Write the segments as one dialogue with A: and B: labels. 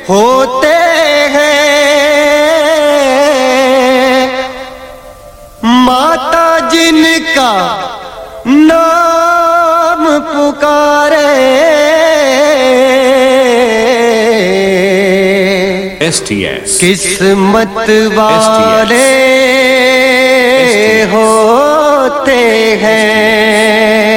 A: होते हैं माता जिनका नाम पुकारे।
B: STS
A: किस्मत वाले होते हैं।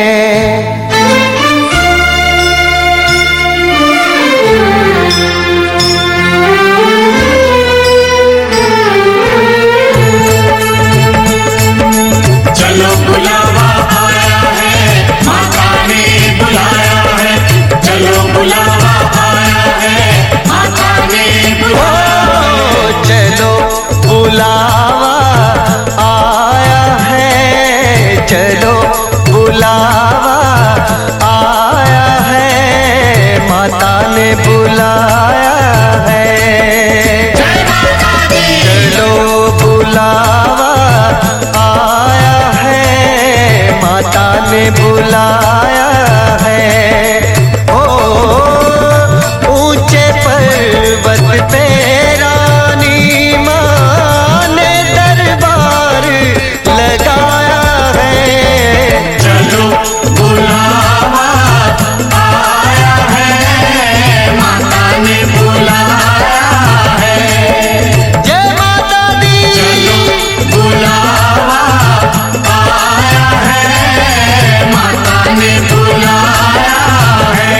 C: चलो बुलावा आया है, माता ने बुलाया है। चलो बुलावा आया है, माता ने बुलाया है।
A: चलो बुलावा आया है, चलो बुलावा आया है, माता ने बुलाया है। चलो बुलावा आया है, माता ने बुलाया है। ओ ऊंचे पर्वत पे रानी माँ ने दरबार लगाया है।
C: चलो बुलावा आया है, माता ने बुलाया है।
A: जय माता दी।
C: चलो बुलावा आया है, माता ने बुलाया है।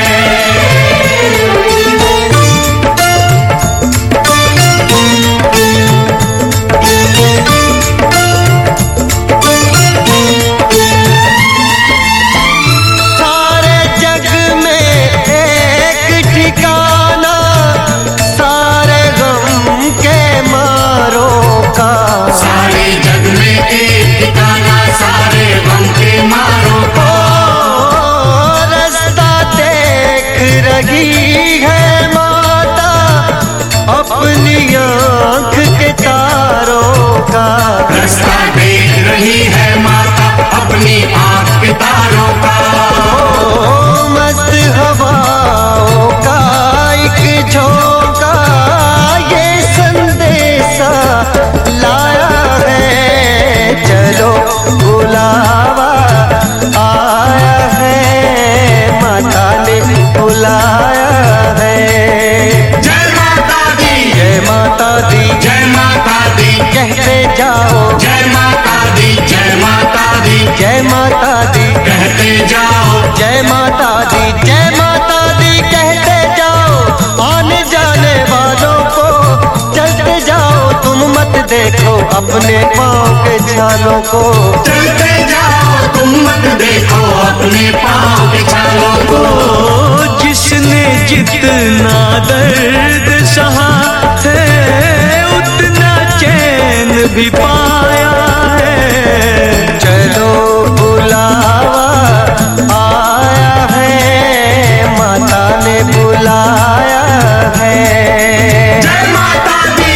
A: सारे जग में एक ठिकाना, सारे गम के मारों का।
C: सारे जग में एक ठिकाना, सारे गम के मारों का।
A: रास्ता देख रही है माता अपनी आँख के तारों का।
C: रास्ता देख रही है माता अपनी आँख के तारों का।
A: मस्त हवाओं का एक झोंका ये संदेशा लाया है। चलो बुलावा आया है, माता ने बुलाया है।
C: जय माता दी,
A: जय माता दी,
C: जय माता दी,
A: कहते जाओ।
C: जय माता दी, जय माता दी,
A: जय माता दी,
C: कहते जाओ।
A: जय माता दी, जय माता दी कहते जाओ। आने जाने वालों को चलते जाओ, तुम मत देखो अपने पाँव के छालों को।
C: चलते जाओ, तुम मत देखो अपने पाँव के छालों को।
A: जिसने जितना दर्द सहा है उतना चैन भी पाया है। चलो बुलावा आया है, माता ने बुलाया है।
C: जय माता दी।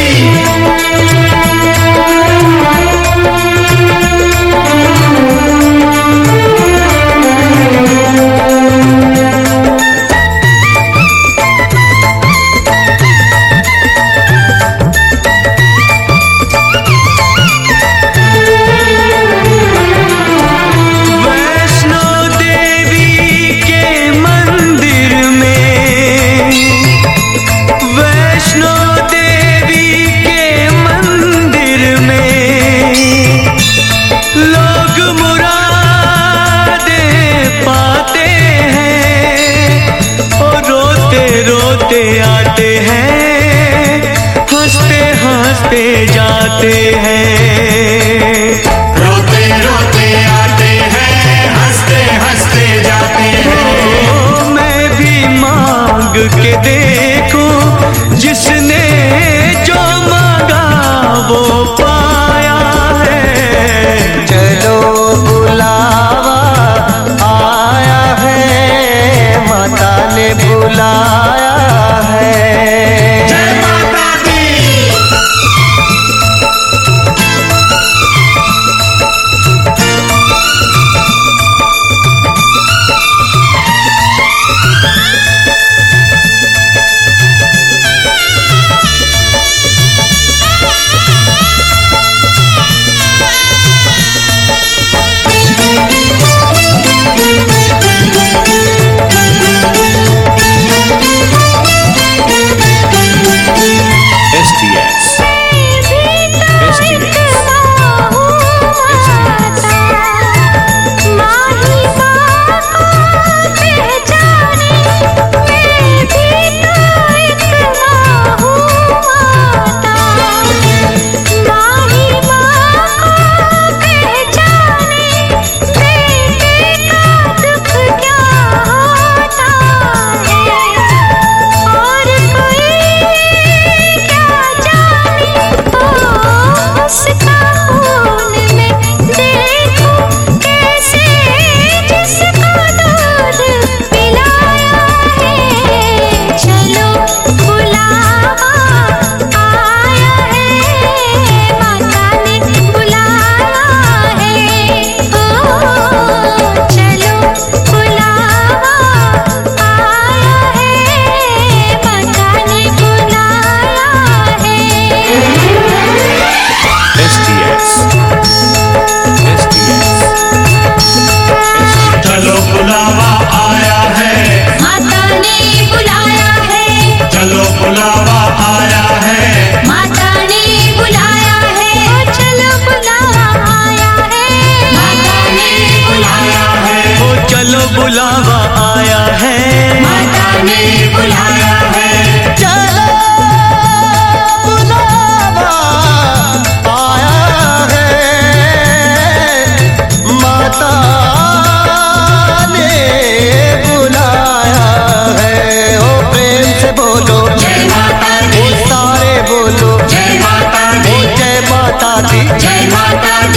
A: वैष्णो देवी के मंदिर में, वैष्णो देवी के मंदिर में लोग मुरादे पाते हैं और रोते रोते आते हैं, हंसते हंसते जाते हैं।
C: रोते रोते आते हैं, हंसते हंसते जाते हैं।
A: मैं भी मांग के देखूं, जिसने जो मांगा वो पाया है। चलो बुलावा आया है, माता ने बुलाया है।
C: जय माता दी।